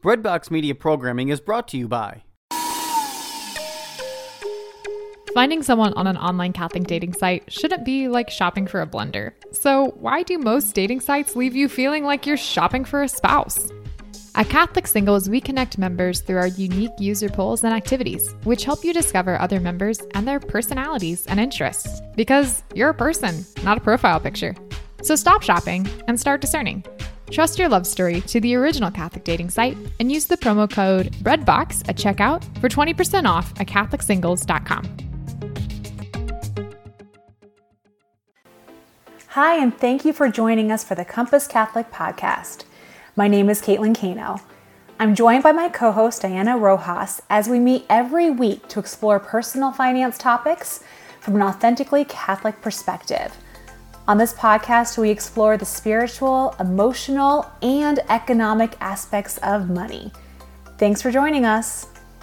Breadbox Media programming is brought to you by... Finding someone on an online Catholic dating site shouldn't be like shopping for a blender. So why do most dating sites leave you feeling like you're shopping for a spouse? At Catholic Singles, we connect members through our unique user polls and activities, which help you discover other members and their personalities and interests. Because you're a person, not a profile picture. So stop shopping and start discerning. Trust your love story to the original Catholic dating site and use the promo code BREADBOX at checkout for 20% off at CatholicSingles.com. Hi, and thank you for joining us for the Compass Catholic Podcast. My name is Caitlin Cano. I'm joined by my co-host Diana Rojas as we meet every week to explore personal finance topics from an authentically Catholic perspective. On this podcast, we explore the spiritual, emotional, and economic aspects of money. Thanks for joining us.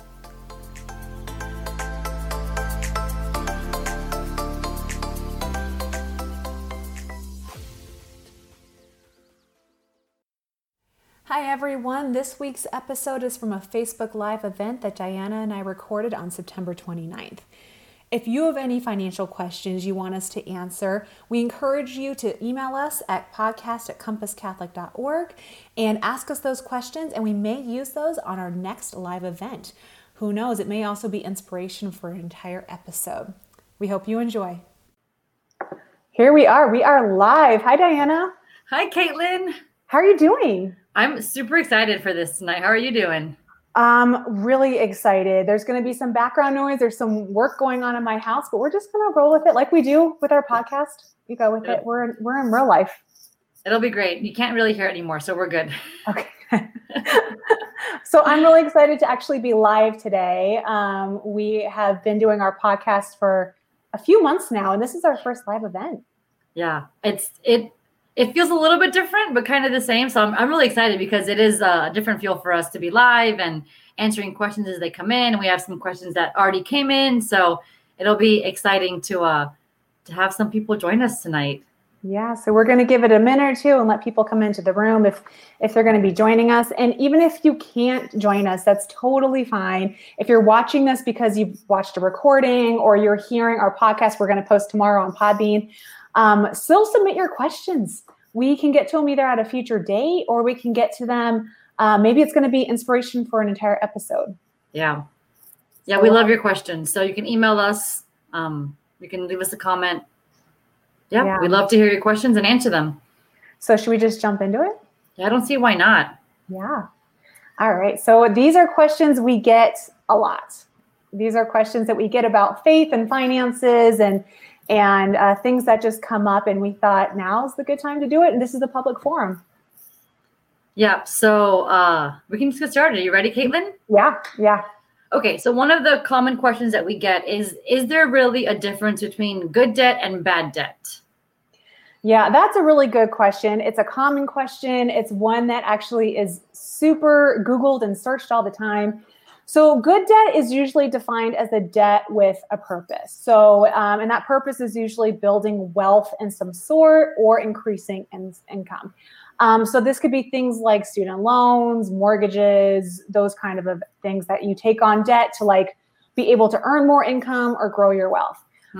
Hi everyone, this week's episode is from a Facebook Live event that Diana and I recorded on September 29th. If you have any financial questions you want us to answer, we encourage you to email us at podcast@compasscatholic.org and ask us those questions, and we may use those on our next live event. Who knows, it may also be inspiration for an entire episode. We hope you enjoy. Here we are live. Hi Diana. Hi Caitlin. How are you doing? I'm super excited for this tonight. How are you doing? Really excited. There's going to be some background noise. There's some work going on in my house, but we're just going to roll with it like we do with our podcast. You go with it. We're in real life. It'll be great. You can't really hear it anymore, so we're good. Okay. So I'm really excited to actually be live today. We have been doing our podcast for a few months now, and this is our first live event. Yeah, it feels a little bit different, but kind of the same. So I'm really excited because it is a different feel for us to be live and answering questions as they come in. And we have some questions that already came in. So it'll be exciting to have some people join us tonight. Yeah, so we're going to give it a minute or two and let people come into the room if they're going to be joining us. And even if you can't join us, that's totally fine. If you're watching this because you've watched a recording or you're hearing our podcast, we're going to post tomorrow on Podbean. Still submit your questions. We can get to them either at a future date or we can get to them. Maybe it's going to be inspiration for an entire episode. Yeah. Yeah, we love your questions. So you can email us. You can leave us a comment. Yeah, we'd love to hear your questions and answer them. So should we just jump into it? Yeah, I don't see why not. Yeah. All right. So these are questions we get a lot. These are questions that we get about faith and finances and things that just come up, and we thought now's the good time to do it, and this is a public forum. Yeah, so we can just get started. Are you ready, Caitlin? Yeah. Okay, so one of the common questions that we get is there really a difference between good debt and bad debt? Yeah, that's a really good question. It's a common question. It's one that actually is super Googled and searched all the time. So good debt is usually defined as a debt with a purpose. So, and that purpose is usually building wealth in some sort or increasing income. So this could be things like student loans, mortgages, those kind of things that you take on debt to like be able to earn more income or grow your wealth.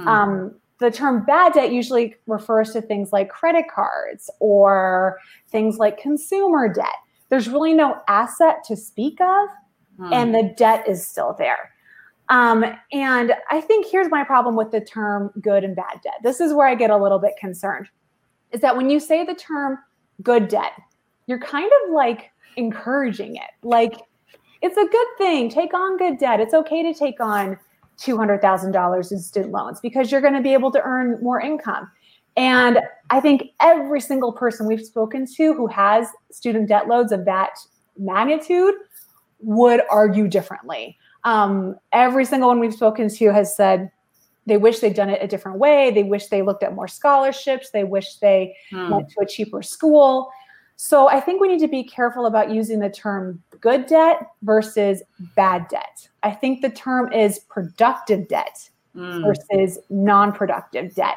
The term bad debt usually refers to things like credit cards or things like consumer debt. There's really no asset to speak of. And the debt is still there. And I think here's my problem with the term good and bad debt. This is where I get a little bit concerned, is that when you say the term good debt, you're kind of like encouraging it. Like, it's a good thing. Take on good debt. It's okay to take on $200,000 in student loans because you're going to be able to earn more income. And I think every single person we've spoken to who has student debt loads of that magnitude would argue differently. Every single one we've spoken to has said they wish they'd done it a different way. They wish they looked at more scholarships. They wish they went to a cheaper school. So I think we need to be careful about using the term good debt versus bad debt. I think the term is productive debt versus non-productive debt.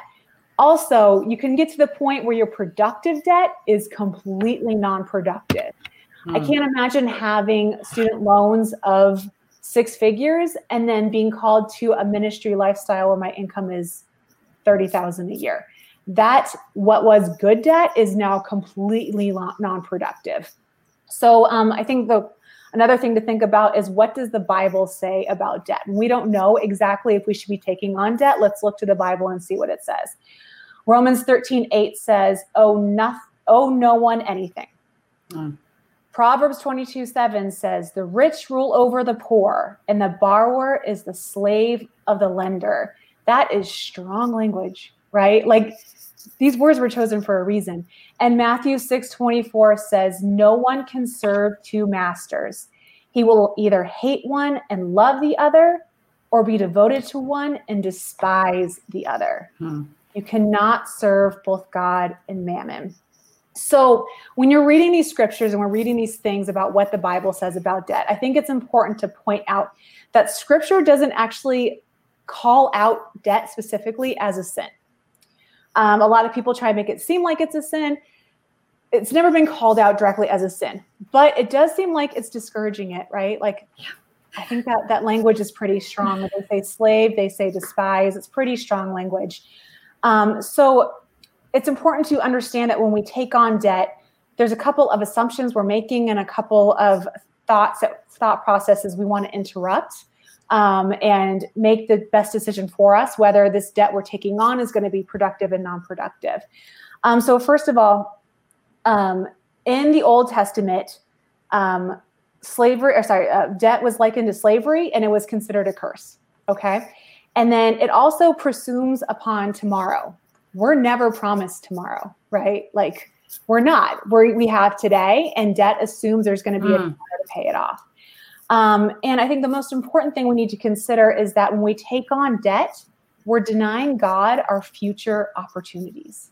Also, you can get to the point where your productive debt is completely non-productive. I can't imagine having student loans of 6 figures and then being called to a ministry lifestyle where my income is $30,000 a year. That what was good debt is now completely non-productive. So I think another thing to think about is, what does the Bible say about debt? And we don't know exactly if we should be taking on debt. Let's look to the Bible and see what it says. Romans 13:8 says, owe no one anything. Proverbs 22:7 says, the rich rule over the poor, and the borrower is the slave of the lender. That is strong language, right? Like, these words were chosen for a reason. And Matthew 6:24 says, no one can serve 2 masters. He will either hate one and love the other, or be devoted to one and despise the other. You cannot serve both God and mammon. So when you're reading these scriptures and we're reading these things about what the Bible says about debt, I think it's important to point out that scripture doesn't actually call out debt specifically as a sin. A lot of people try to make it seem like it's a sin. It's never been called out directly as a sin, but it does seem like it's discouraging it, right? Like, I think that language is pretty strong. When they say slave, they say despise. It's pretty strong language. So it's important to understand that when we take on debt, there's a couple of assumptions we're making and a couple of thought processes we want to interrupt. And make the best decision for us, whether this debt we're taking on is going to be productive and non-productive. So first of all, in the Old Testament, debt was likened to slavery, and it was considered a curse. Okay. And then it also presumes upon tomorrow. We're never promised tomorrow, right? Like, we're not. We have today, and debt assumes there's going to be a tomorrow to pay it off. And I think the most important thing we need to consider is that when we take on debt, we're denying God our future opportunities.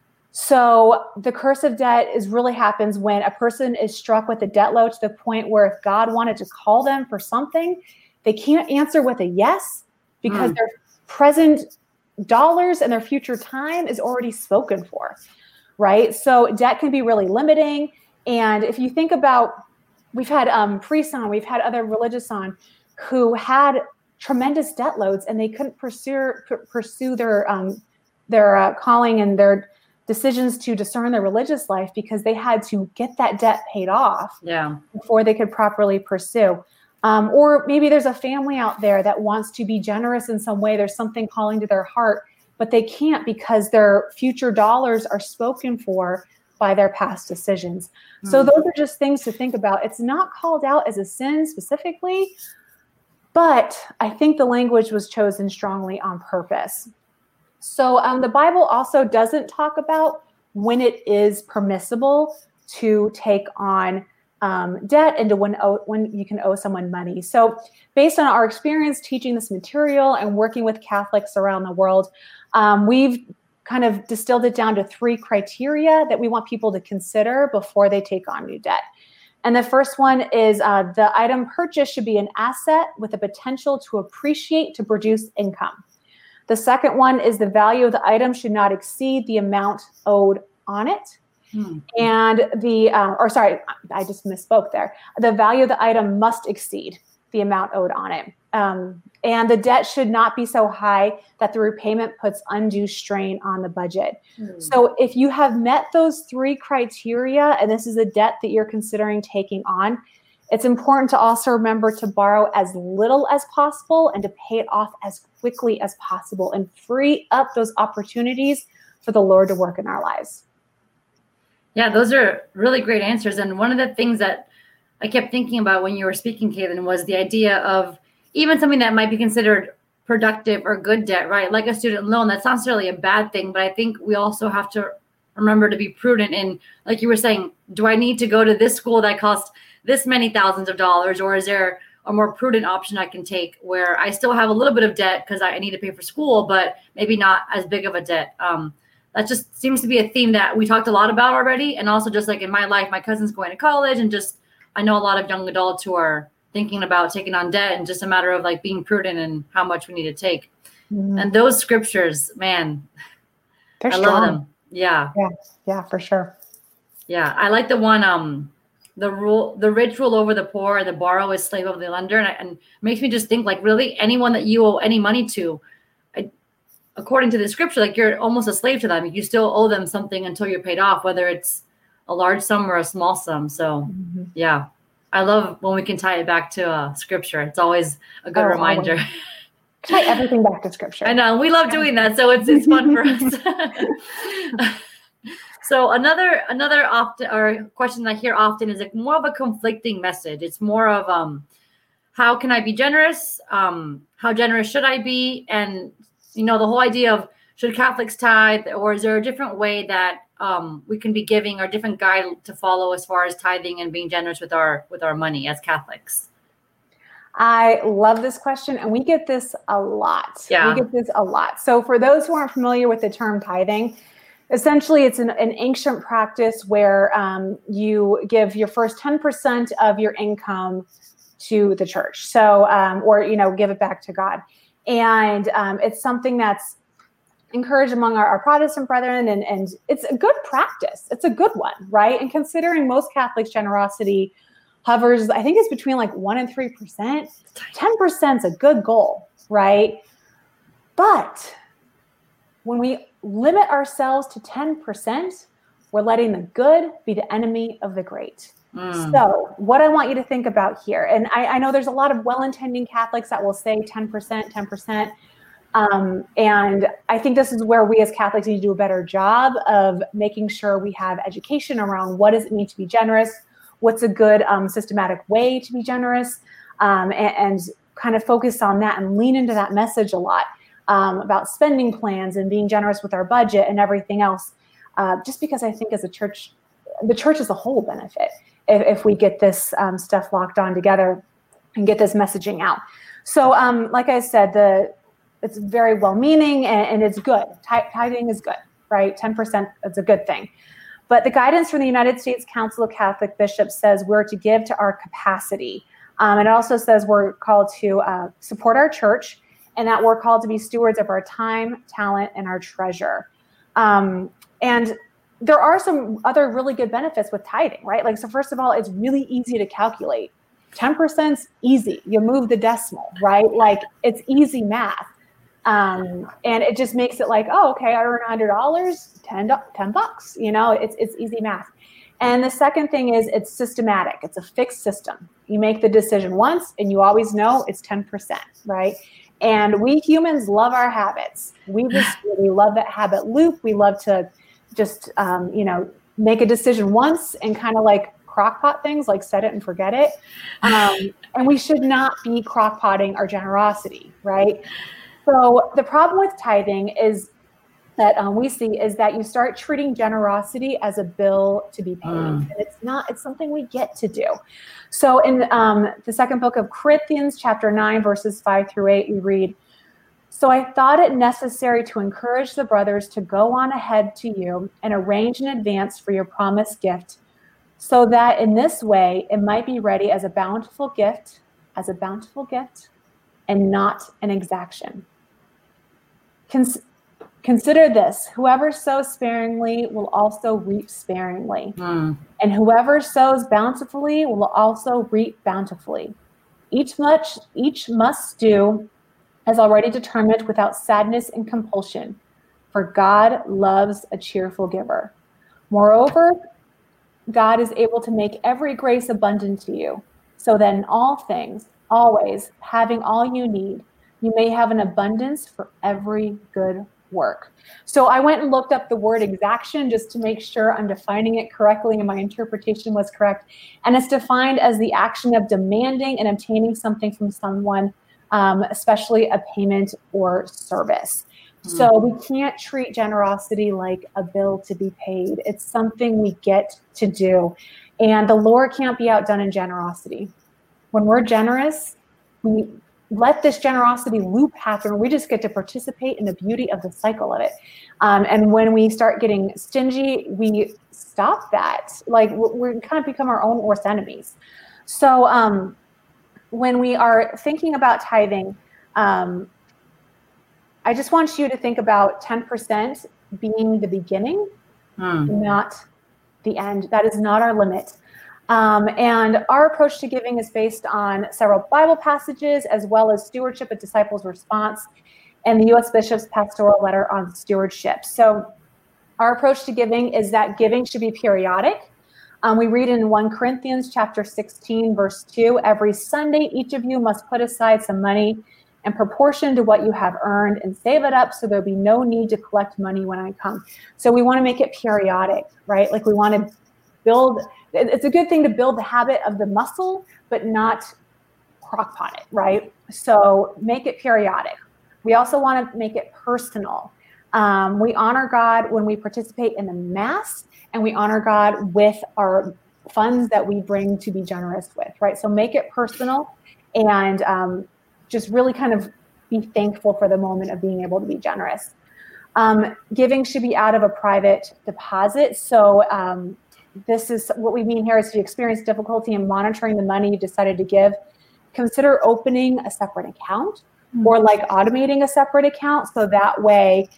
So the curse of debt really happens when a person is struck with a debt load to the point where if God wanted to call them for something, they can't answer with a yes, because their present dollars and their future time is already spoken for, right? So debt can be really limiting. And if you think about, we've had priests on, we've had other religious on who had tremendous debt loads, and they couldn't pursue their calling and their decisions to discern their religious life because they had to get that debt paid off before they could properly pursue. Or maybe there's a family out there that wants to be generous in some way. There's something calling to their heart, but they can't because their future dollars are spoken for by their past decisions. So those are just things to think about. It's not called out as a sin specifically, but I think the language was chosen strongly on purpose. So the Bible also doesn't talk about when it is permissible to take on debt and to when you can owe someone money. So based on our experience teaching this material and working with Catholics around the world, we've kind of distilled it down to 3 criteria that we want people to consider before they take on new debt. And the first one is the item purchased should be an asset with the potential to appreciate to produce income. The second one is the value of the item should not exceed the amount owed on it. And I just misspoke there. The value of the item must exceed the amount owed on it. And the debt should not be so high that the repayment puts undue strain on the budget. So if you have met those 3 criteria, and this is a debt that you're considering taking on, it's important to also remember to borrow as little as possible and to pay it off as quickly as possible and free up those opportunities for the Lord to work in our lives. Yeah, those are really great answers. And one of the things that I kept thinking about when you were speaking, Caitlin, was the idea of even something that might be considered productive or good debt, right? Like a student loan, that's not necessarily a bad thing, but I think we also have to remember to be prudent in, like you were saying, do I need to go to this school that costs this many thousands of dollars, or is there a more prudent option I can take where I still have a little bit of debt because I need to pay for school, but maybe not as big of a debt? That just seems to be a theme that we talked a lot about already. And also just like in my life, my cousin's going to college, and just I know a lot of young adults who are thinking about taking on debt, and just a matter of like being prudent in how much we need to take. And those scriptures, man, they're I strong. love them. Yeah, for sure. Yeah, I like the one the rich rule over the poor, and the borrower is slave of the lender, and makes me just think like, really, anyone that you owe any money to, according to the scripture, like you're almost a slave to them. You still owe them something until you're paid off, whether it's a large sum or a small sum. So yeah, I love when we can tie it back to scripture. It's always a good reminder. Always. Tie everything back to scripture. I know, we love doing that, so it's fun for us. So another often or question I hear often is like more of a conflicting message. It's more of how can I be generous? How generous should I be? And the whole idea of, should Catholics tithe, or is there a different way that we can be giving, or different guide to follow as far as tithing and being generous with our money as Catholics? I love this question, and we get this a lot. Yeah. We get this a lot. So for those who aren't familiar with the term tithing, essentially it's an ancient practice where you give your first 10% of your income to the church. So, or, give it back to God. And it's something that's encouraged among our Protestant brethren, and it's a good practice. It's a good one, right? And considering most Catholics' generosity hovers, I think it's between like 1% and 3%. 10% is a good goal, right? But when we limit ourselves to 10%, we're letting the good be the enemy of the great. So what I want you to think about here, and I know there's a lot of well-intending Catholics that will say 10%. And I think this is where we as Catholics need to do a better job of making sure we have education around what does it mean to be generous, what's a good systematic way to be generous, and kind of focus on that and lean into that message a lot about spending plans and being generous with our budget and everything else. Just because I think as a church, the church as a whole benefit if we get this stuff locked on together and get this messaging out. So like I said, it's very well-meaning and it's good. Tithing is good, right? 10%, it's a good thing. But the guidance from the United States Council of Catholic Bishops says we're to give to our capacity. And it also says we're called to support our church, and that we're called to be stewards of our time, talent, and our treasure. And there are some other really good benefits with tithing, right? Like, so first of all, it's really easy to calculate. 10%'s easy. You move the decimal, right? Like, it's easy math. And it just makes it like, oh, okay, I earn $100, $10, it's easy math. And the second thing is it's systematic. It's a fixed system. You make the decision once and you always know it's 10%, right? And we humans love our habits. We love that habit loop. We love to just, make a decision once and kind of like crockpot things, like set it and forget it. And we should not be crockpotting our generosity, right? So the problem with tithing is that we see is that you start treating generosity as a bill to be paid. And it's not, it's something we get to do. So in the second book of Corinthians, chapter 9, verses 5-8, we read, "So I thought it necessary to encourage the brothers to go on ahead to you and arrange in advance for your promised gift, so that in this way it might be ready as a bountiful gift, and not an exaction. Consider this, whoever sows sparingly will also reap sparingly, and whoever sows bountifully will also reap bountifully. Each must do as already determined without sadness and compulsion, for God loves a cheerful giver. Moreover, God is able to make every grace abundant to you, so that in all things, always, having all you need, you may have an abundance for every good work." So I went and looked up the word exaction just to make sure I'm defining it correctly and my interpretation was correct. And it's defined as the action of demanding and obtaining something from someone, especially a payment or service. So we can't treat generosity like a bill to be paid. It's something we get to do. And the Lord can't be outdone in generosity. When we're generous, we let this generosity loop happen. We just get to participate in the beauty of the cycle of it. And when we start getting stingy, we stop that. Like, we kind of become our own worst enemies. So when we are thinking about tithing, I just want you to think about 10% being the beginning, not the end. That is not our limit. And our approach to giving is based on several Bible passages, as well as Stewardship, a Disciple's Response, and the U.S. Bishop's Pastoral Letter on Stewardship. So our approach to giving is that giving should be periodic. We read in 1 Corinthians chapter 16, verse 2, every Sunday, each of you must put aside some money in proportion to what you have earned and save it up so there'll be no need to collect money when I come. So we want to make it periodic, right? Like we want to build, it's a good thing to build the habit of the muscle, but not crockpot it, right? So make it periodic. We also want to make it personal. We honor God when we participate in the Mass, and we honor God with our funds that we bring to be generous with, right? So make it personal and just really kind of be thankful for the moment of being able to be generous. Giving should be out of a private deposit. So this is what we mean here is if you experience difficulty in monitoring the money you decided to give, consider opening a separate account or like automating a separate account. So that way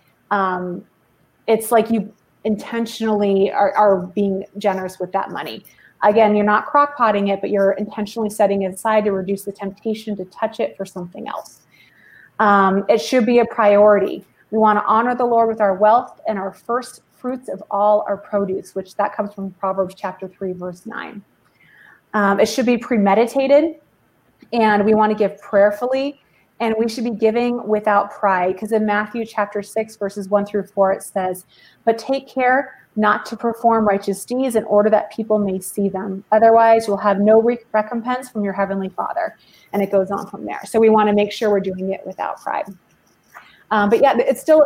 it's like you intentionally are being generous with that money. Again, you're not crock-potting it, but you're intentionally setting it aside to reduce the temptation to touch it for something else. It should be a priority. We want to honor the Lord with our wealth and our first fruits of all our produce, which that comes from Proverbs chapter 3, verse 9. It should be premeditated, and we want to give prayerfully, and we should be giving without pride, because in Matthew chapter 6, verses 1 through 4, it says, but take care not to perform righteous deeds in order that people may see them. Otherwise, you'll have no recompense from your heavenly Father. And it goes on from there. So we want to make sure we're doing it without pride. But yeah,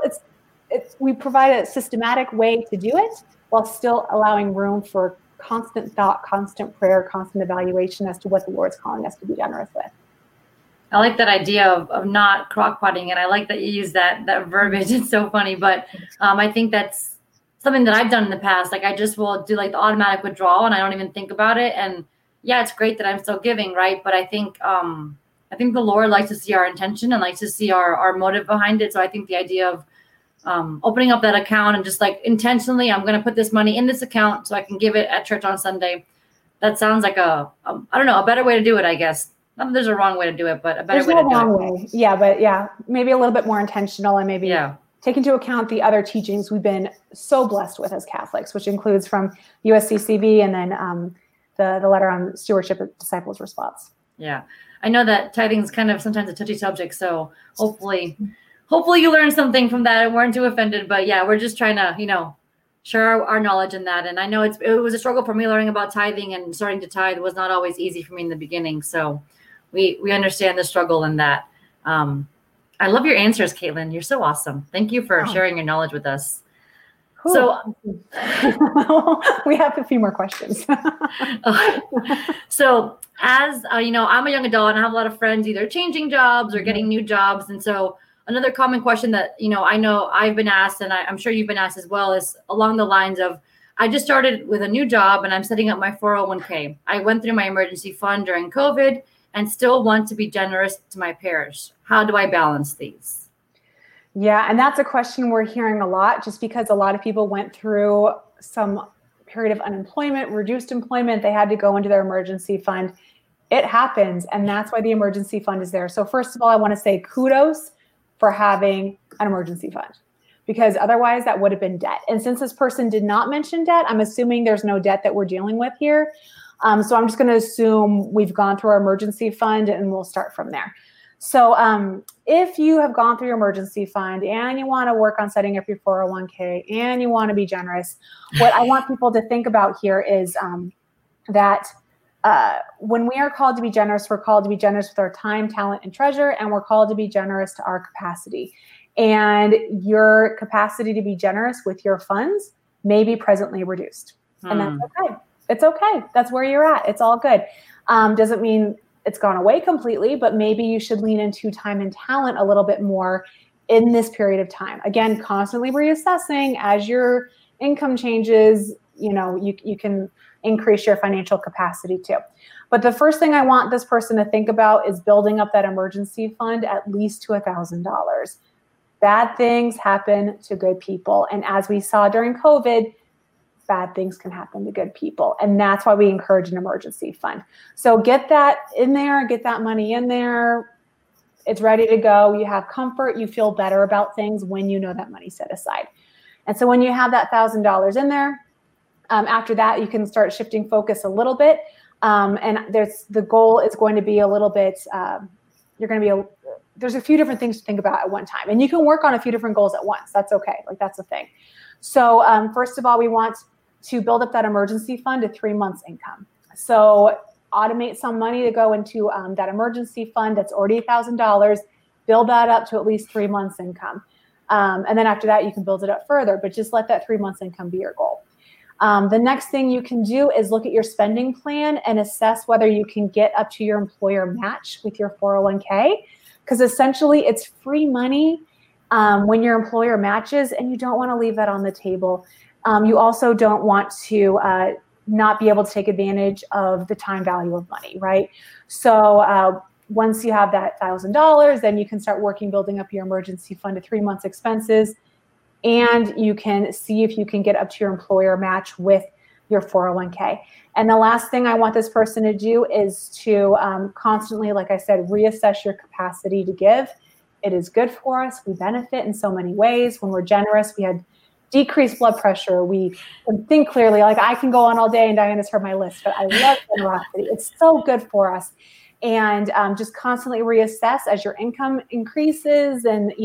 we provide a systematic way to do it while still allowing room for constant thought, constant prayer, constant evaluation as to what the Lord's calling us to be generous with. I like that idea of not crock-potting, and I like that you use that verbiage. It's so funny, but I think that's something that I've done in the past. Like I just will do like the automatic withdrawal, and I don't even think about it. And yeah, it's great that I'm still giving, right? But I think the Lord likes to see our intention and likes to see our motive behind it. So I think the idea of opening up that account and just like intentionally, I'm going to put this money in this account so I can give it at church on Sunday. That sounds like a better way to do it, I guess. Not that there's a wrong way to do it, but a better way to do it. There's no wrong way. Yeah, but yeah, maybe a little bit more intentional and maybe take into account the other teachings we've been so blessed with as Catholics, which includes from USCCB and then the letter on Stewardship, a Disciple's Response. Yeah, I know that tithing is kind of sometimes a touchy subject, so hopefully you learned something from that and weren't too offended. But yeah, we're just trying to, share our knowledge in that. And I know it was a struggle for me learning about tithing, and starting to tithe was not always easy for me in the beginning. So we understand the struggle in that. I love your answers, Caitlin. You're so awesome. Thank you for sharing your knowledge with us. Cool. So we have a few more questions. So as I'm a young adult and I have a lot of friends either changing jobs or getting new jobs. And so another common question that, I know I've been asked, and I'm sure you've been asked as well, is along the lines of, I just started with a new job and I'm setting up my 401k. I went through my emergency fund during COVID and still want to be generous to my parish. How do I balance these? Yeah, and that's a question we're hearing a lot, just because a lot of people went through some period of unemployment, reduced employment. They had to go into their emergency fund. It happens, and that's why the emergency fund is there. So first of all, I want to say kudos for having an emergency fund, because otherwise that would have been debt. And since this person did not mention debt, I'm assuming there's no debt that we're dealing with here. So I'm just going to assume we've gone through our emergency fund, and we'll start from there. So if you have gone through your emergency fund and you want to work on setting up your 401k and you want to be generous, what I want people to think about here is that when we are called to be generous, we're called to be generous with our time, talent, and treasure, and we're called to be generous to our capacity. And your capacity to be generous with your funds may be presently reduced. And that's okay. It's okay. That's where you're at. It's all good. Doesn't mean it's gone away completely, but maybe you should lean into time and talent a little bit more in this period of time. Again, constantly reassessing as your income changes, you can increase your financial capacity too. But the first thing I want this person to think about is building up that emergency fund at least to $1,000. Bad things happen to good people. And as we saw during COVID, bad things can happen to good people. And that's why we encourage an emergency fund. So get that in there, get that money in there. It's ready to go. You have comfort. You feel better about things when you know that money's set aside. And so when you have that $1,000 in there, after that, you can start shifting focus a little bit. And the goal is going to be a little bit, there's a few different things to think about at one time. And you can work on a few different goals at once. That's okay. Like, that's the thing. So first of all, we want to build up that emergency fund to 3 months income. So automate some money to go into that emergency fund that's already $1,000, build that up to at least 3 months income. And then after that, you can build it up further, but just let that 3 months income be your goal. The next thing you can do is look at your spending plan and assess whether you can get up to your employer match with your 401k, because essentially it's free money when your employer matches, and you don't want to leave that on the table. You also don't want to not be able to take advantage of the time value of money, right? So once you have that $1,000, then you can start building up your emergency fund to 3 months expenses, and you can see if you can get up to your employer match with your 401k. And the last thing I want this person to do is to constantly, like I said, reassess your capacity to give. It is good for us. We benefit in so many ways. When we're generous, we had decreased blood pressure. We can think clearly. Like, I can go on all day, and Diana's heard my list, but I love generosity. It's so good for us. And just constantly reassess as your income increases and,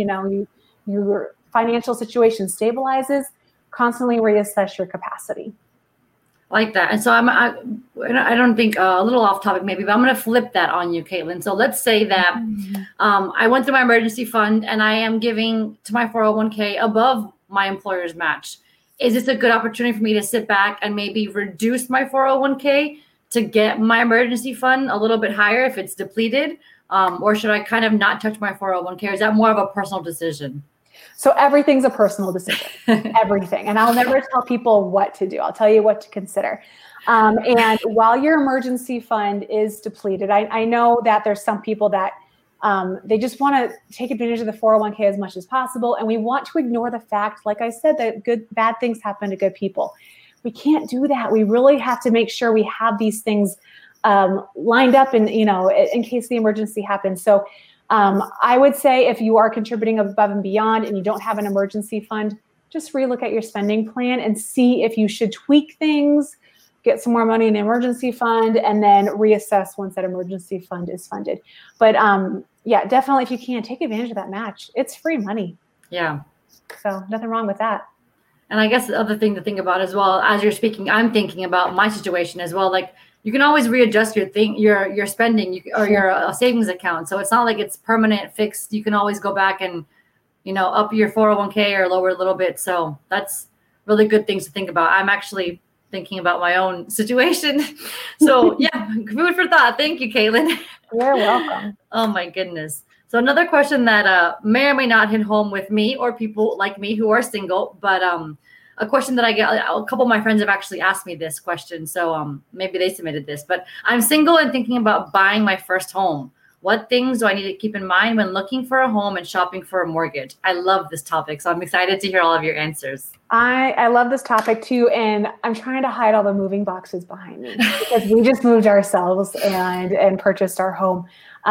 your financial situation stabilizes, constantly reassess your capacity. Like that. And so I don't think a little off topic maybe, but I'm going to flip that on you, Caitlin. So let's say that I went through my emergency fund and I am giving to my 401k above my employer's match. Is this a good opportunity for me to sit back and maybe reduce my 401k to get my emergency fund a little bit higher if it's depleted? Or should I kind of not touch my 401k? Or is that more of a personal decision? So everything's a personal decision, everything. And I'll never tell people what to do. I'll tell you what to consider. And while your emergency fund is depleted, I know that there's some people that they just want to take advantage of the 401k as much as possible. And we want to ignore the fact, like I said, that bad things happen to good people. We can't do that. We really have to make sure we have these things lined up and, in case the emergency happens. So I would say if you are contributing above and beyond and you don't have an emergency fund, just relook at your spending plan and see if you should tweak things, get some more money in the emergency fund, and then reassess once that emergency fund is funded. But definitely, if you can, take advantage of that match. It's free money. Yeah. So nothing wrong with that. And I guess the other thing to think about as well, as you're speaking, I'm thinking about my situation as well. Like, you can always readjust your spending or your savings account. So it's not like it's permanent, fixed. You can always go back and, up your 401k or lower a little bit. So that's really good things to think about. I'm actually thinking about my own situation. So yeah, food for thought. Thank you, Caitlin. You're welcome. Oh my goodness. So another question that may or may not hit home with me or people like me who are single, but a question that I get, a couple of my friends have actually asked me this question. So maybe they submitted this, but I'm single and thinking about buying my first home. What things do I need to keep in mind when looking for a home and shopping for a mortgage? I love this topic, so I'm excited to hear all of your answers. I love this topic too, and I'm trying to hide all the moving boxes behind me because we just moved ourselves and purchased our home.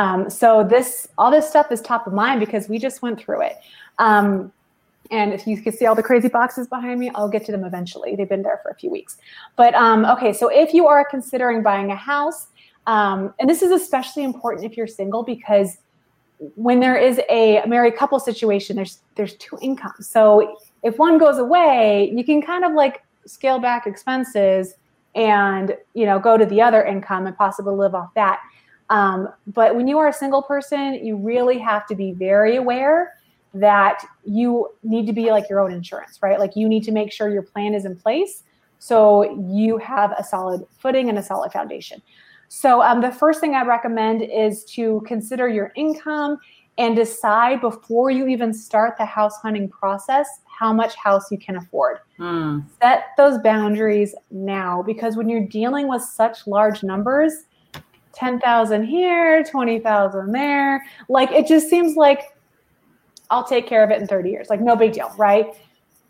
So all this stuff is top of mind because we just went through it. And if you can see all the crazy boxes behind me, I'll get to them eventually. They've been there for a few weeks. But okay, so if you are considering buying a house, and this is especially important if you're single, because when there is a married couple situation, there's two incomes. So if one goes away, you can kind of like scale back expenses and go to the other income and possibly live off that. But when you are a single person, you really have to be very aware that you need to be like your own insurance, right? Like, you need to make sure your plan is in place so you have a solid footing and a solid foundation. So the first thing I recommend is to consider your income and decide before you even start the house hunting process how much house you can afford. Set those boundaries now, because when you're dealing with such large numbers, 10,000 here, 20,000 there, like, it just seems like I'll take care of it in 30 years. Like, no big deal, right?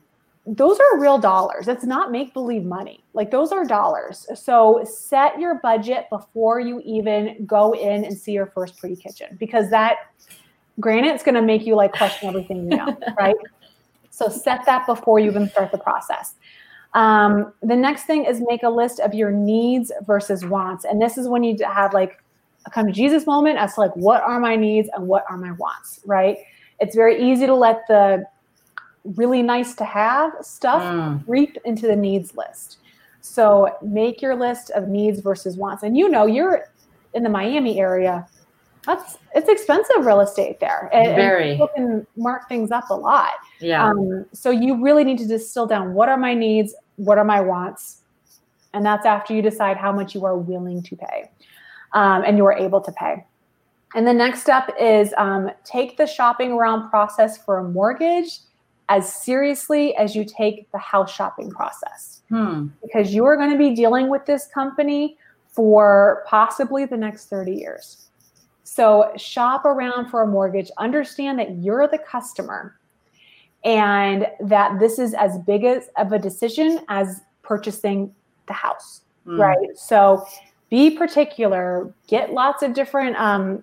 those are real dollars. It's not make-believe money. Like those are dollars. So set your budget before you even go in and see your first pretty kitchen, because that, granted, it's going to make you like question everything you know, right? So set that before you even start the process. The next thing is make a list of your needs versus wants. And this is when you have like a come to Jesus moment as to like, what are my needs and what are my wants, right? It's very easy to let the really nice to have stuff creep into the needs list. So make your list of needs versus wants. And you're in the Miami area. It's expensive real estate there. And people can mark things up a lot. Yeah. So you really need to distill down, what are my needs? What are my wants? And that's after you decide how much you are willing to pay and you are able to pay. And the next step is take the shopping around process for a mortgage as seriously as you take the house shopping process, because you are going to be dealing with this company for possibly the next 30 years. So shop around for a mortgage, understand that you're the customer and that this is as big of a decision as purchasing the house, right? So be particular, get lots of different,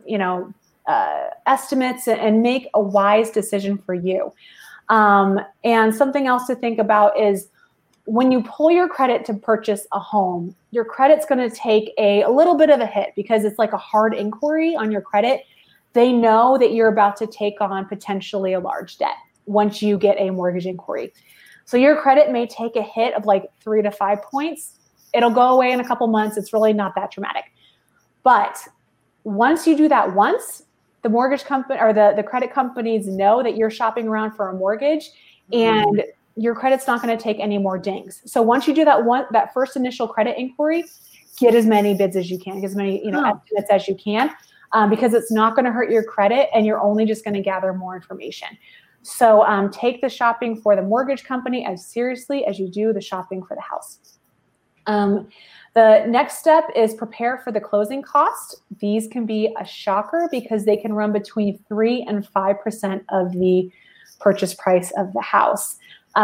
estimates and make a wise decision for you. And something else to think about is when you pull your credit to purchase a home, your credit's going to take a little bit of a hit because it's like a hard inquiry on your credit. They know that you're about to take on potentially a large debt once you get a mortgage inquiry. So your credit may take a hit of like 3 to 5 points. It'll go away in a couple months. It's really not that dramatic. But once you do that once, the mortgage company or the credit companies know that you're shopping around for a mortgage and your credit's not going to take any more dings. So once you do that first initial credit inquiry, get as many bids as you can, get as many estimates as you can, because it's not going to hurt your credit and you're only just going to gather more information. So take the shopping for the mortgage company as seriously as you do the shopping for the house. The next step is prepare for the closing cost. These can be a shocker because they can run between 3 and 5% of the purchase price of the house.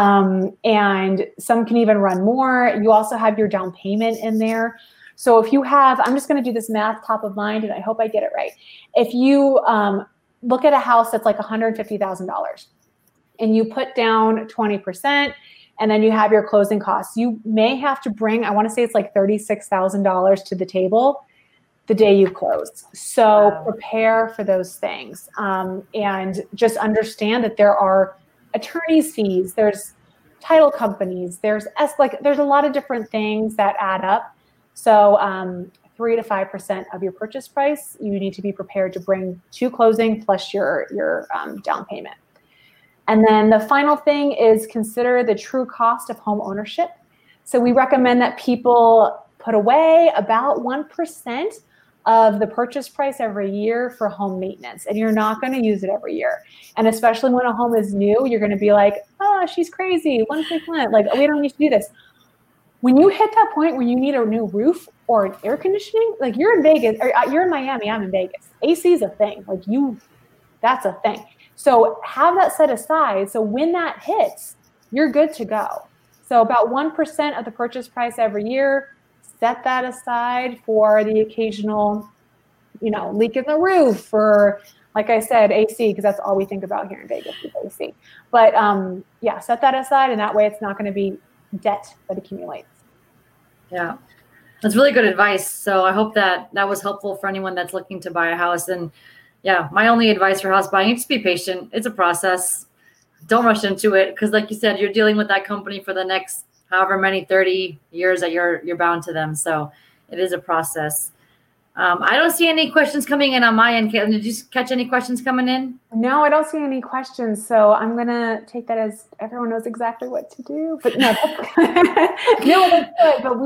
And some can even run more. You also have your down payment in there. So if you have, I'm just going to do this math top of mind, and I hope I get it right. If you look at a house that's like $150,000 and you put down 20%, and then you have your closing costs, you may have to bring, I want to say it's like $36,000 to the table the day you close. So prepare for those things. And just understand that there are attorney's fees, there's title companies, there's a lot of different things that add up. So 3 to 5% of your purchase price, you need to be prepared to bring to closing plus your down payment. And then the final thing is consider the true cost of home ownership. So we recommend that people put away about 1% of the purchase price every year for home maintenance. And you're not going to use it every year. And especially when a home is new, you're going to be like, oh, she's crazy, 1%. Like, we don't need to do this. When you hit that point where you need a new roof or an air conditioning, like you're in Vegas, or you're in Miami, I'm in Vegas. AC is a thing. That's a thing. So have that set aside. So when that hits, you're good to go. So about 1% of the purchase price every year, set that aside for the occasional, leak in the roof, or like I said, AC, because that's all we think about here in Vegas is AC. But set that aside, and that way it's not going to be debt that accumulates. Yeah, that's really good advice. So I hope that was helpful for anyone that's looking to buy a house. And yeah, my only advice for house buying, just be patient. It's a process. Don't rush into it because, like you said, you're dealing with that company for the next however many 30 years that you're bound to them. So it is a process. I don't see any questions coming in on my end. Caitlin, did you catch any questions coming in? No, I don't see any questions. So I'm going to take that as everyone knows exactly what to do. But no, that's good. But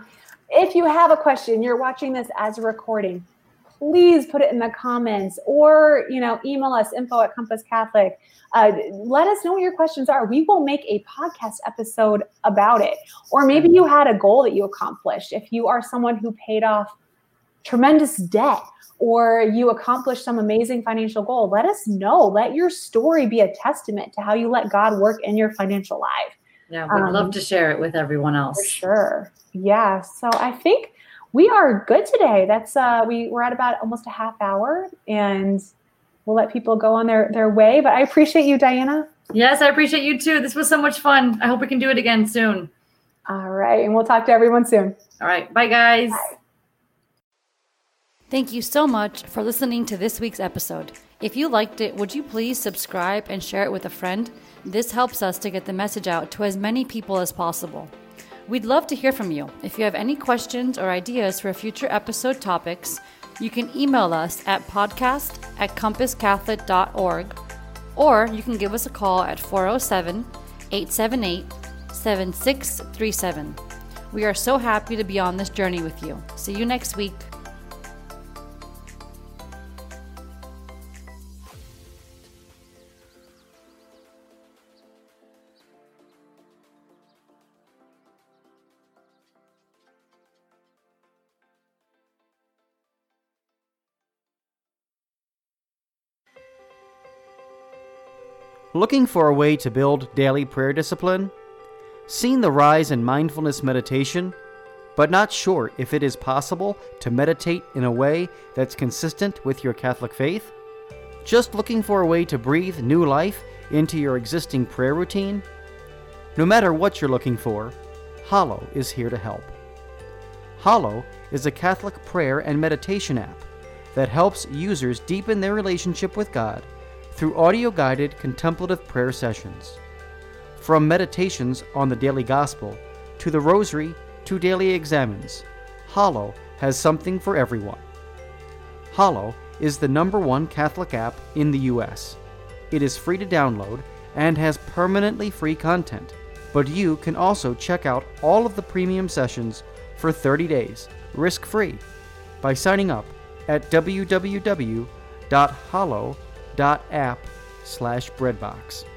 if you have a question, you're watching this as a recording, please put it in the comments or, email us info@Compass Catholic. Let us know what your questions are. We will make a podcast episode about it. Or maybe you had a goal that you accomplished. If you are someone who paid off tremendous debt or you accomplished some amazing financial goal, let us know. Let your story be a testament to how you let God work in your financial life. Yeah, we'd love to share it with everyone else. For sure. Yeah. So I think we are good today. That's we're at about almost a half hour, and we'll let people go on their way. But I appreciate you, Diana. Yes, I appreciate you too. This was so much fun. I hope we can do it again soon. All right. And we'll talk to everyone soon. All right. Bye, guys. Bye. Thank you so much for listening to this week's episode. If you liked it, would you please subscribe and share it with a friend? This helps us to get the message out to as many people as possible. We'd love to hear from you. If you have any questions or ideas for future episode topics, you can email us at podcast@compasscatholic.org, or you can give us a call at 407-878-7637. We are so happy to be on this journey with you. See you next week. Looking for a way to build daily prayer discipline? Seen the rise in mindfulness meditation, but not sure if it is possible to meditate in a way that's consistent with your Catholic faith? Just looking for a way to breathe new life into your existing prayer routine? No matter what you're looking for, Hallow is here to help. Hallow is a Catholic prayer and meditation app that helps users deepen their relationship with God through audio-guided contemplative prayer sessions. From meditations on the daily gospel, to the rosary, to daily examens, Hallow has something for everyone. Hallow is the #1 Catholic app in the US. It is free to download and has permanently free content, but you can also check out all of the premium sessions for 30 days, risk-free, by signing up at www.hallow.app/breadbox.